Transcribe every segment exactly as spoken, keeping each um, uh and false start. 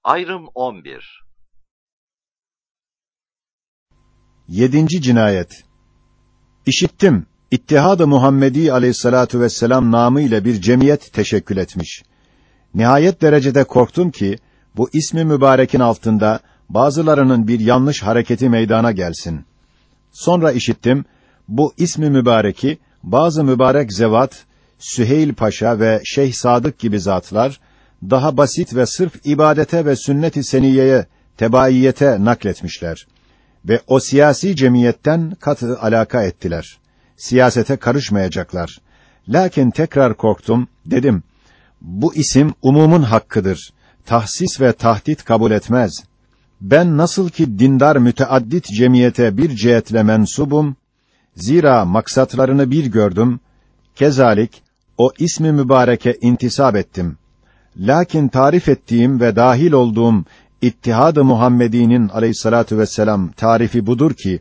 Ayrım on bir. Yedinci cinayet. İşittim, İttihad-ı Muhammedi aleyhissalatu vesselam namı ile bir cemiyet teşekkül etmiş. Nihayet derecede korktum ki, bu ismi mübarekin altında, bazılarının bir yanlış hareketi meydana gelsin. Sonra işittim, bu ismi mübareki, bazı mübarek zevat, Süheyl Paşa ve Şeyh Sadık gibi zatlar, daha basit ve sırf ibadete ve sünnet-i seniyeye, tebaiyete nakletmişler. Ve o siyasi cemiyetten katı alaka ettiler. Siyasete karışmayacaklar. Lakin tekrar korktum, dedim, bu isim umumun hakkıdır. Tahsis ve tahdit kabul etmez. Ben nasıl ki dindar müteaddit cemiyete bir cihetle mensubum, zira maksatlarını bir gördüm, kezalik o ismi mübareke intisap ettim. Lakin tarif ettiğim ve dahil olduğum İttihad-ı Muhammedi'nin aleyhissalatu vesselam tarifi budur ki,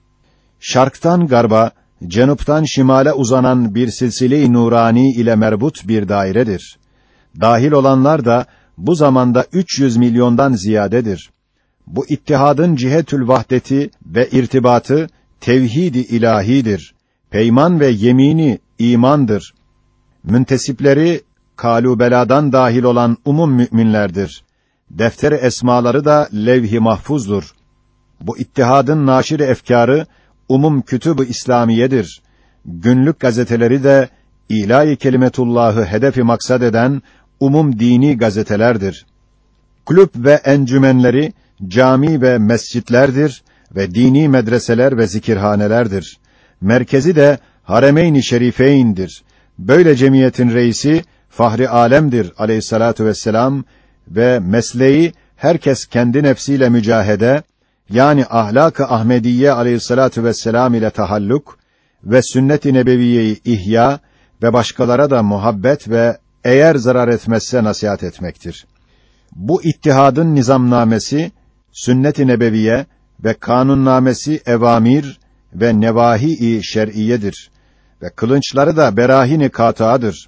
şarktan garba, cenuptan şimale uzanan bir silsile-i nurani ile merbut bir dairedir. Dahil olanlar da bu zamanda üç yüz milyondan ziyadedir. Bu ittihadın cihetül vahdeti ve irtibatı tevhid-i ilahidir. Peyman ve yemini imandır. Müntesipleri kalubeladan dahil olan umum müminlerdir. Defter-i esmaları da levh-i mahfuzdur. Bu ittihadın naşir-i efkârı umum kütüb-ü İslamiyedir. Günlük gazeteleri de ilahi kelimetullahı hedefi maksad eden umum dini gazetelerdir. Kulüp ve encümenleri cami ve mescitlerdir ve dini medreseler ve zikirhanelerdir. Merkezi de Haremeyn-i Şerifeyn'dir. Böyle cemiyetin reisi Fahri Alem'dir aleyhissalatu vesselam ve mesleği herkes kendi nefsiyle mücahede, yani ahlak-ı Ahmediye aleyhissalatu vesselam ile tahalluk ve sünnet-i nebeviyeyi ihya ve başkalara da muhabbet ve eğer zarar etmezse nasihat etmektir. Bu ittihadın nizamnamesi sünnet-i nebeviye ve kanunnamesi evamir ve nevahi-i şer'iyedir ve kılınçları da berahin-i kâtâdır.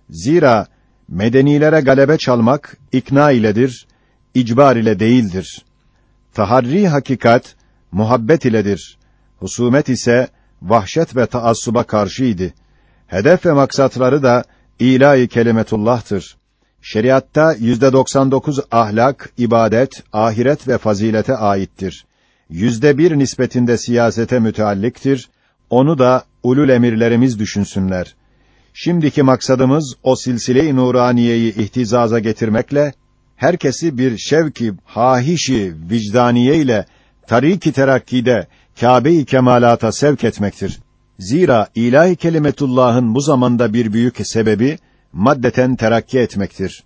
Zira medenilere galebe çalmak ikna iledir, icbar ile değildir. Taharri hakikat muhabbet iledir. Husumet ise vahşet ve taassuba karşıydı. Hedef ve maksatları da ilahi kelimetullah'tır. Şeriatta yüzde doksan dokuz ahlak, ibadet, ahiret ve fazilete aittir. Yüzde bir nispetinde siyasete mütealliktir. Onu da ulul emirlerimiz düşünsünler. Şimdiki maksadımız o silsile-i nuraniyeyi ihtizaza getirmekle herkesi bir şevki hahişi vicdaniye ile tarik-i terakkide Kâbe-i kemalata sevk etmektir. Zira ilahi kelimetullah'ın bu zamanda bir büyük sebebi maddeten terakki etmektir.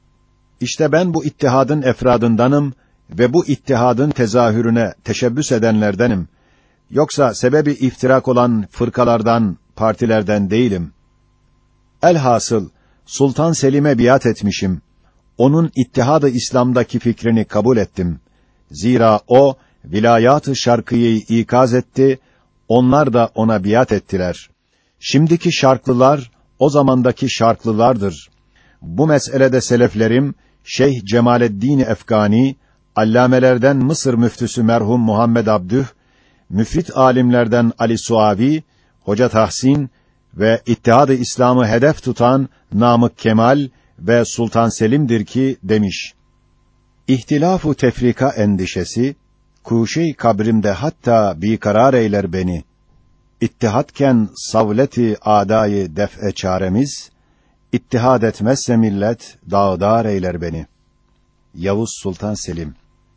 İşte ben bu ittihadın efradındanım ve bu ittihadın tezahürüne teşebbüs edenlerdenim. Yoksa sebebi iftirak olan fırkalardan, partilerden değilim. Elhasıl Sultan Selim'e biat etmişim. Onun İttihad-ı İslam'daki fikrini kabul ettim. Zira o vilayat-ı şarkıyı ikaz etti, onlar da ona biat ettiler. Şimdiki şarklılar o zamandaki şarklılardır. Bu meselede seleflerim Şeyh Cemaleddin Efgani, allamelerden Mısır müftüsü merhum Muhammed Abdüh, müfit alimlerden Ali Suavi, Hoca Tahsin ve İttihad-ı İslam'ı hedef tutan Namık Kemal ve Sultan Selim'dir ki demiş. İhtilaf-ı tefrika endişesi kuşe-i kabrimde hatta bi karar eyler beni. İttihatken savleti adayı def'e çaremiz, ittihad etmezse millet dağdar eyler beni. Yavuz Sultan Selim.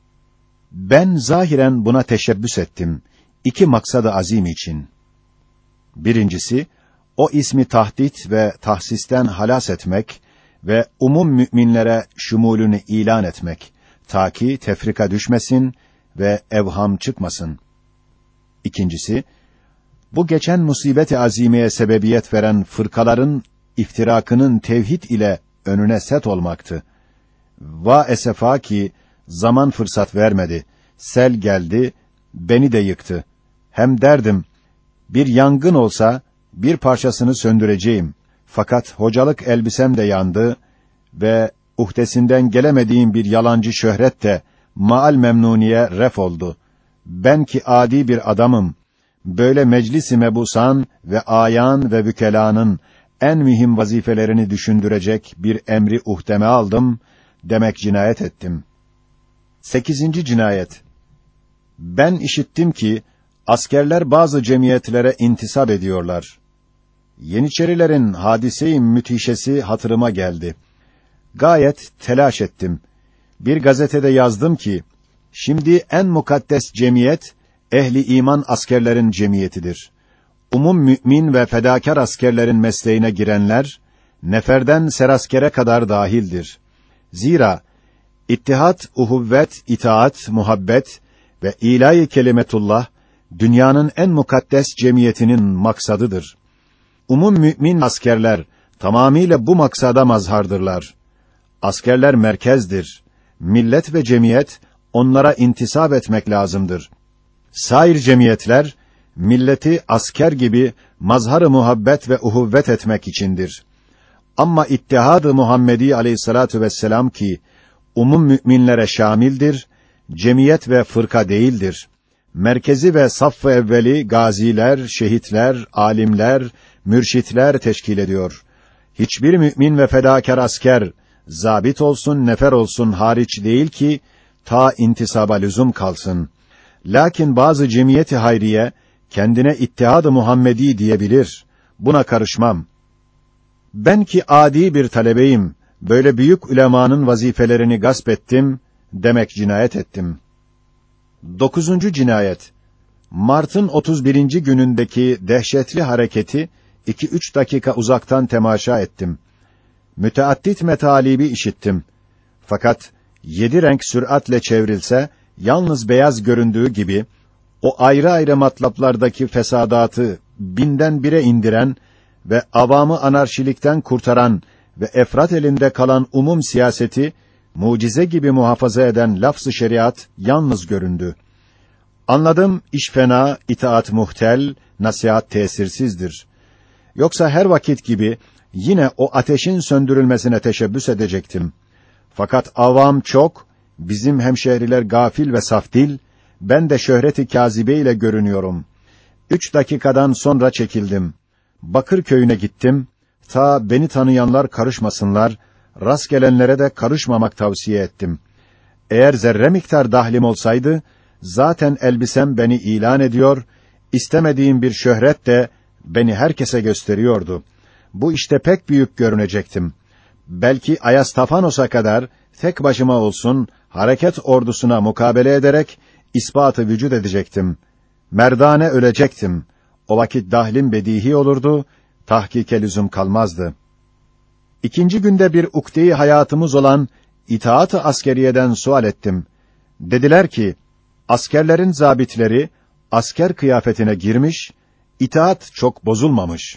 Ben zahiren buna teşebbüs ettim. İki maksadı azim için. Birincisi, o ismi tahdit ve tahsisten halas etmek ve umum müminlere şumulünü ilan etmek, ta ki tefrika düşmesin ve evham çıkmasın. İkincisi, bu geçen musibet-i azimeye sebebiyet veren fırkaların iftirakının tevhid ile önüne set olmaktı. Va esefa ki zaman fırsat vermedi. Sel geldi, beni de yıktı. Hem derdim, bir yangın olsa bir parçasını söndüreceğim. Fakat hocalık elbisem de yandı ve uhdesinden gelemediğim bir yalancı şöhret de maal memnuniye ref oldu. Ben ki adi bir adamım, böyle meclis-i mebusan ve ayan ve vükelanın en mühim vazifelerini düşündürecek bir emri uhdeme aldım, demek cinayet ettim. Sekizinci cinayet. Ben işittim ki, askerler bazı cemiyetlere intisap ediyorlar. Yeniçerilerin hadise-i müthişesi hatırıma geldi. Gayet telaş ettim. Bir gazetede yazdım ki, şimdi en mukaddes cemiyet, ehli iman askerlerin cemiyetidir. Umum mümin ve fedakar askerlerin mesleğine girenler, neferden seraskere kadar dahildir. Zira, ittihat, uhuvvet, itaat, muhabbet ve ilahi kelimetullah, dünyanın en mukaddes cemiyetinin maksadıdır. Umum mümin askerler, tamamiyle bu maksada mazhardırlar. Askerler merkezdir. Millet ve cemiyet, onlara intisap etmek lazımdır. Sair cemiyetler, milleti asker gibi mazhar-ı muhabbet ve uhuvvet etmek içindir. Ama İttihad-ı Muhammedi aleyhissalatu vesselam ki, umum müminlere şamildir, cemiyet ve fırka değildir. Merkezi ve saff-ı evveli gaziler, şehitler, alimler, mürşitler teşkil ediyor. Hiçbir mümin ve fedakar asker, zabit olsun, nefer olsun hariç değil ki, ta intisaba lüzum kalsın. Lakin bazı cemiyeti hayriye, kendine İttihad-ı Muhammedi diyebilir. Buna karışmam. Ben ki adi bir talebeyim, böyle büyük ulemanın vazifelerini gasp ettim, demek cinayet ettim. Dokuzuncu cinayet. Mart'ın otuz birinci günündeki dehşetli hareketi, iki üç dakika uzaktan temaşa ettim. Müteaddit metalibi işittim. Fakat, yedi renk süratle çevrilse, yalnız beyaz göründüğü gibi, o ayrı ayrı matlaplardaki fesadatı binden bire indiren ve avamı anarşilikten kurtaran ve efrat elinde kalan umum siyaseti, mucize gibi muhafaza eden lafz-ı şeriat yalnız göründü. Anladım, iş fena, itaat muhtel, nasihat tesirsizdir. Yoksa her vakit gibi, yine o ateşin söndürülmesine teşebbüs edecektim. Fakat avam çok, bizim hemşehriler gafil ve safdil, ben de şöhreti kâzibe ile görünüyorum. Üç dakikadan sonra çekildim. Bakırköy'üne gittim, ta beni tanıyanlar karışmasınlar, rast gelenlere de karışmamak tavsiye ettim. Eğer zerre miktar dahlim olsaydı, zaten elbisem beni ilan ediyor, istemediğim bir şöhret de beni herkese gösteriyordu. Bu işte pek büyük görünecektim. Belki Ayastafanos'a kadar, tek başıma olsun, hareket ordusuna mukabele ederek, ispatı vücud edecektim. Merdane ölecektim. O vakit dahlim bedihi olurdu, tahkike lüzum kalmazdı. İkinci günde bir ukde-i hayatımız olan itaat-ı askeriyeden sual ettim. Dediler ki, askerlerin zabitleri, asker kıyafetine girmiş, itaat çok bozulmamış.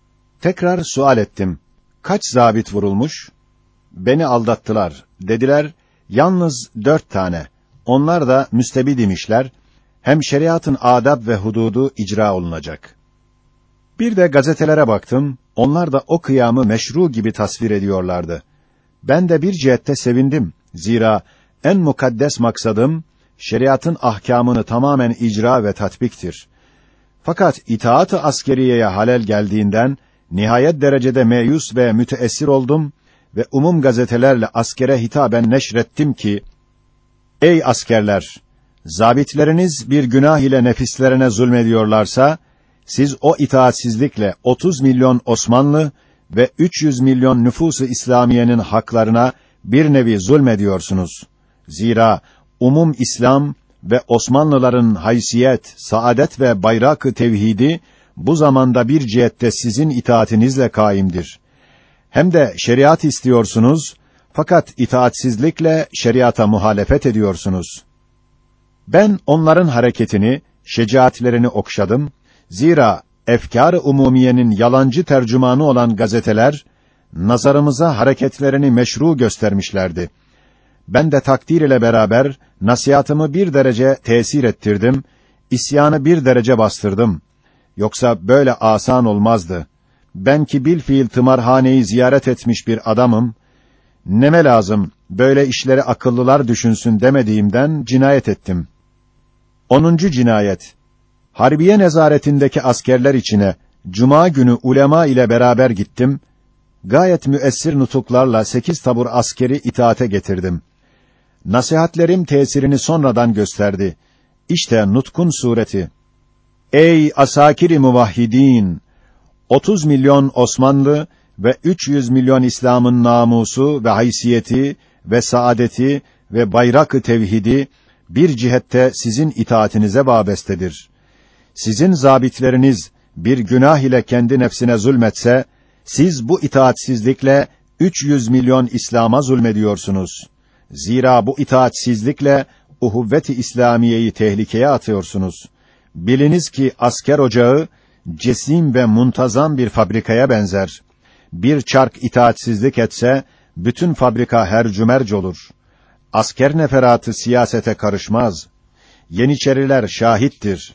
Tekrar sual ettim. Kaç zabit vurulmuş? Beni aldattılar. Dediler, yalnız dört tane. Onlar da müstebid imişler. Hem şeriatın adab ve hududu icra olunacak. Bir de gazetelere baktım. Onlar da o kıyamı meşru gibi tasvir ediyorlardı. Ben de bir cihette sevindim. Zira en mukaddes maksadım, şeriatın ahkamını tamamen icra ve tatbiktir. Fakat itaat-ı askeriyeye halel geldiğinden, nihayet derecede meyus ve müteessir oldum ve umum gazetelerle askere hitaben neşrettim ki, ey askerler! Zabitleriniz bir günah ile nefislerine zulmediyorlarsa, siz o itaatsizlikle otuz milyon Osmanlı ve üç yüz milyon nüfus-u İslamiyenin haklarına bir nevi zulmediyorsunuz. Zira umum İslam ve Osmanlıların haysiyet, saadet ve bayrak-ı tevhidi bu zamanda bir cihette sizin itaatinizle kaimdir. Hem de şeriat istiyorsunuz, fakat itaatsizlikle şeriata muhalefet ediyorsunuz. Ben onların hareketini, şecaatlerini okşadım. Zira efkâr-ı umumiyenin yalancı tercümanı olan gazeteler, nazarımıza hareketlerini meşru göstermişlerdi. Ben de takdir ile beraber, nasihatımı bir derece tesir ettirdim, isyanı bir derece bastırdım. Yoksa böyle asan olmazdı. Ben ki bilfiil tımarhaneyi ziyaret etmiş bir adamım, Neme lazım, böyle işleri akıllılar düşünsün demediğimden cinayet ettim. Onuncu cinayet. Harbiye nezaretindeki askerler içine, cuma günü ulema ile beraber gittim, gayet müessir nutuklarla sekiz tabur askeri itaate getirdim. Nasihatlerim tesirini sonradan gösterdi. İşte nutkun sureti. Ey asakiri muvahhidin! otuz milyon Osmanlı ve üç yüz milyon İslam'ın namusu ve haysiyeti ve saadeti ve bayrak-ı tevhidi bir cihette sizin itaatinize vabestedir. Sizin zabitleriniz bir günah ile kendi nefsine zulmetse, siz bu itaatsizlikle üç yüz milyon İslam'a zulmediyorsunuz. Zira bu itaatsizlikle uhuvvet-i İslamiyeyi tehlikeye atıyorsunuz. Biliniz ki asker ocağı cesim ve muntazam bir fabrikaya benzer. Bir çark itaatsizlik etse bütün fabrika hercümerc olur. Asker neferatı siyasete karışmaz. Yeniçeriler şahittir.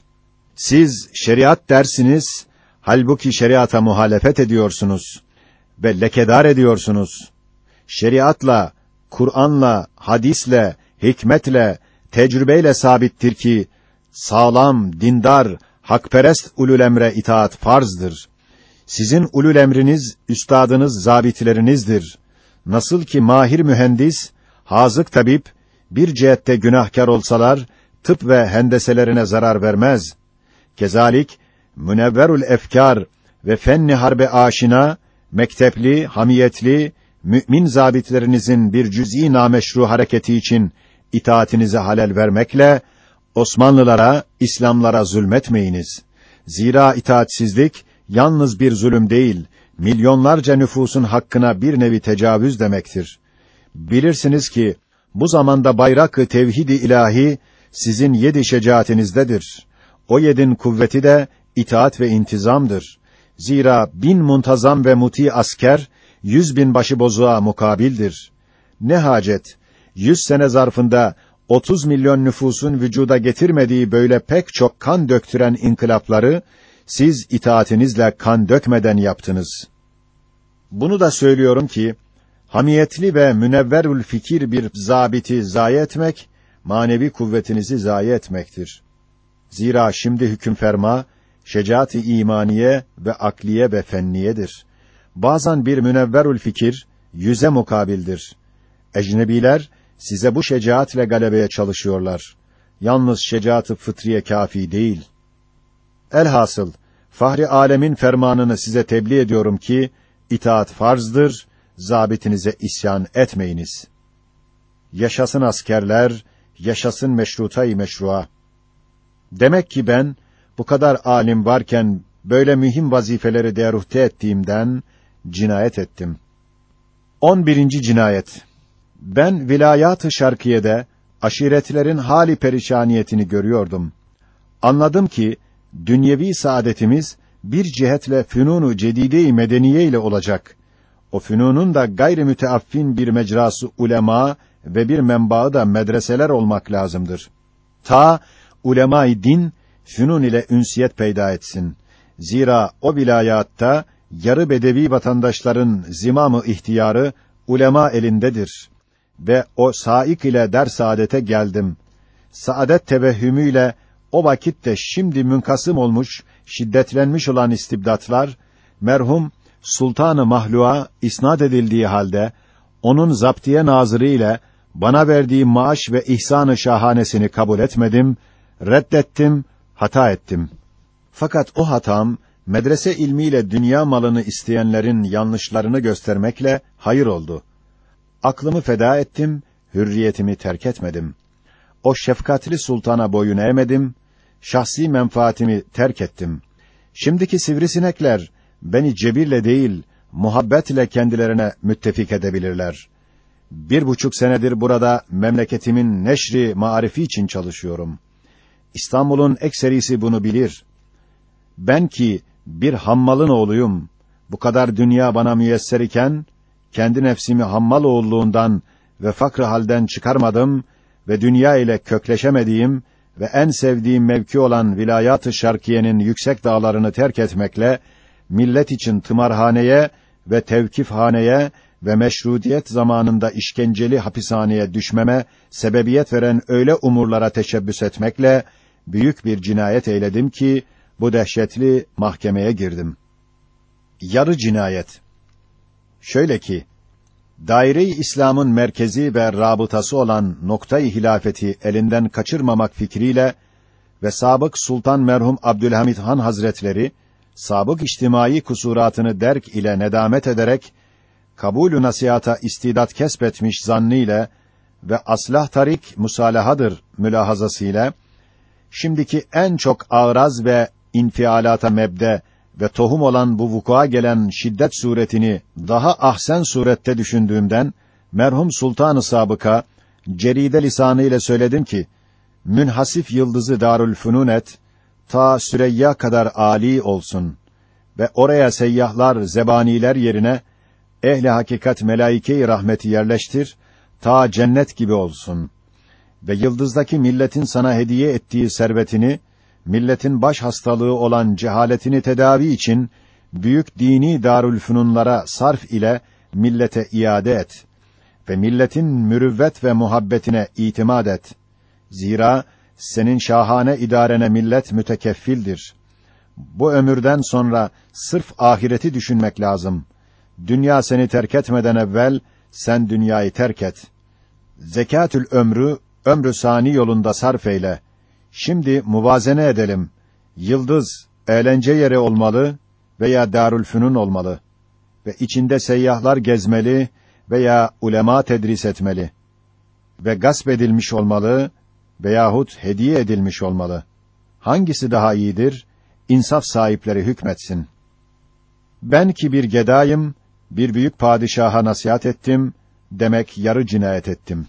Siz şeriat dersiniz, halbuki şeriata muhalefet ediyorsunuz ve lekedar ediyorsunuz. Şeriatla, Kur'an'la, hadisle, hikmetle, tecrübeyle sabittir ki sağlam, dindar, hakperest ulul emre itaat farzdır. Sizin ulul emriniz, üstadınız, zabitlerinizdir. Nasıl ki mahir mühendis, hazık tabip, bir cihette günahkar olsalar, tıp ve hendeselerine zarar vermez. Kezalik, münevverul efkar ve fenni harbe aşina, mektepli, hamiyetli, mümin zabitlerinizin bir cüz'i nameşru hareketi için itaatinize halel vermekle, Osmanlılara, İslamlara zulmetmeyiniz. Zira itaatsizlik, yalnız bir zulüm değil, milyonlarca nüfusun hakkına bir nevi tecavüz demektir. Bilirsiniz ki, bu zamanda bayrak-ı tevhid-i ilahi, sizin yedi şecaatinizdedir. O yedin kuvveti de, itaat ve intizamdır. Zira bin muntazam ve muti asker, yüz bin başıbozuğa mukabildir. Ne hacet, yüz sene zarfında, otuz milyon nüfusun vücuda getirmediği böyle pek çok kan döktüren inkılapları, siz itaatinizle kan dökmeden yaptınız. Bunu da söylüyorum ki, hamiyetli ve münevverül fikir bir zabiti zayi etmek, manevi kuvvetinizi zayi etmektir. Zira şimdi hüküm ferma, şecaat-i imaniye ve akliye ve fenniyedir. Bazen bir münevverül fikir, yüze mukabildir. Ecnebiler, size bu şecaatle galebeye çalışıyorlar. Yalnız şecaat-ı fıtriye kâfi değil. Elhasıl, Fahri âlemin fermanını size tebliğ ediyorum ki, itaat farzdır, zabitinize isyan etmeyiniz. Yaşasın askerler, yaşasın meşruta-i meşrua. Demek ki ben, bu kadar alim varken, böyle mühim vazifeleri deruhte ettiğimden, cinayet ettim. On birinci cinayet. Ben vilayat-ı şarkiyede, aşiretlerin hali perişaniyetini görüyordum. Anladım ki, dünyevi saadetimiz, bir cihetle fünun-u cedide-i medeniye ile olacak. O fünunun da gayri müteaffin bir mecrası ulema ve bir menbaı da medreseler olmak lazımdır. Ta ulema-i din, fünun ile ünsiyet peyda etsin. Zira o vilayatta, yarı bedevi vatandaşların zimam-ı ihtiyarı, ulema elindedir. Ve o saik ile der saadete geldim. Saadet tevehhümüyle, o vakitte şimdi münkasım olmuş, şiddetlenmiş olan istibdatlar, merhum Sultan-ı Mahlu'a isnad edildiği halde, onun zaptiye nazırı ile bana verdiği maaş ve ihsan-ı şahanesini kabul etmedim, reddettim, hata ettim. Fakat o hatam, medrese ilmiyle dünya malını isteyenlerin yanlışlarını göstermekle hayır oldu. Aklımı feda ettim, hürriyetimi terk etmedim. O şefkatli sultana boyun eğmedim, şahsi menfaatimi terk ettim. Şimdiki sivrisinekler, beni cebirle değil, muhabbetle kendilerine müttefik edebilirler. Bir buçuk senedir burada memleketimin neşri marifi için çalışıyorum. İstanbul'un ekserisi bunu bilir. Ben ki bir hammalın oğluyum, bu kadar dünya bana müyesser iken, kendi nefsimi hammal oğulluğundan ve fakr halden çıkarmadım ve dünya ile kökleşemediğim ve en sevdiğim mevki olan vilayat-ı şarkiyenin yüksek dağlarını terk etmekle, millet için tımarhaneye ve tevkifhaneye ve meşrutiyet zamanında işkenceli hapishaneye düşmeme sebebiyet veren öyle umurlara teşebbüs etmekle büyük bir cinayet eyledim ki bu dehşetli mahkemeye girdim. Yarı cinayet. Şöyle ki, daire-i İslam'ın merkezi ve rabıtası olan noktayı hilafeti elinden kaçırmamak fikriyle ve sabık Sultan merhum Abdülhamid Han Hazretleri sabık içtimai kusuratını derk ile nedamet ederek kabulü nasihata istidat kesbetmiş zannıyla ve aslah tarik musalahadır mülahazasıyla şimdiki en çok ağraz ve infialata mebde ve tohum olan bu vukua gelen şiddet suretini daha ahsen surette düşündüğümden merhum Sultan-ı Sabık'a ceride lisanı ile söyledim ki münhasif yıldızı Darülfünun et ta Süreyya kadar âli olsun ve oraya seyyahlar zebaniler yerine ehli hakikat melaike-i rahmeti yerleştir ta cennet gibi olsun ve yıldızdaki milletin sana hediye ettiği servetini milletin baş hastalığı olan cehaletini tedavi için büyük dini darülfünunlara sarf ile millete iade et ve milletin mürüvvet ve muhabbetine itimat et. Zira senin şahane idarene millet mütekeffildir. Bu ömürden sonra sırf ahireti düşünmek lazım. Dünya seni terk etmeden evvel sen dünyayı terk et. Zekatül ömrü ömrü sani yolunda sarf eyle. Şimdi muvazene edelim. Yıldız eğlence yeri olmalı veya Darülfünun olmalı ve içinde seyyahlar gezmeli veya ulema tedris etmeli ve gasp edilmiş olmalı veyahut hediye edilmiş olmalı. Hangisi daha iyidir? İnsaf sahipleri hükmetsin. Ben ki bir gedayım, bir büyük padişaha nasihat ettim, demek yarı cinayet ettim.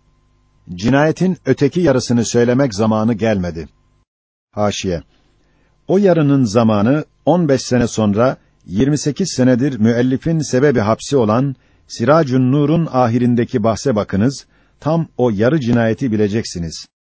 Cinayetin öteki yarısını söylemek zamanı gelmedi. Haşiye. O yarının zamanı on beş sene sonra yirmi sekiz senedir müellifin sebebi hapsi olan Siracun Nur'un ahirindeki bahse bakınız, tam o yarı cinayeti bileceksiniz.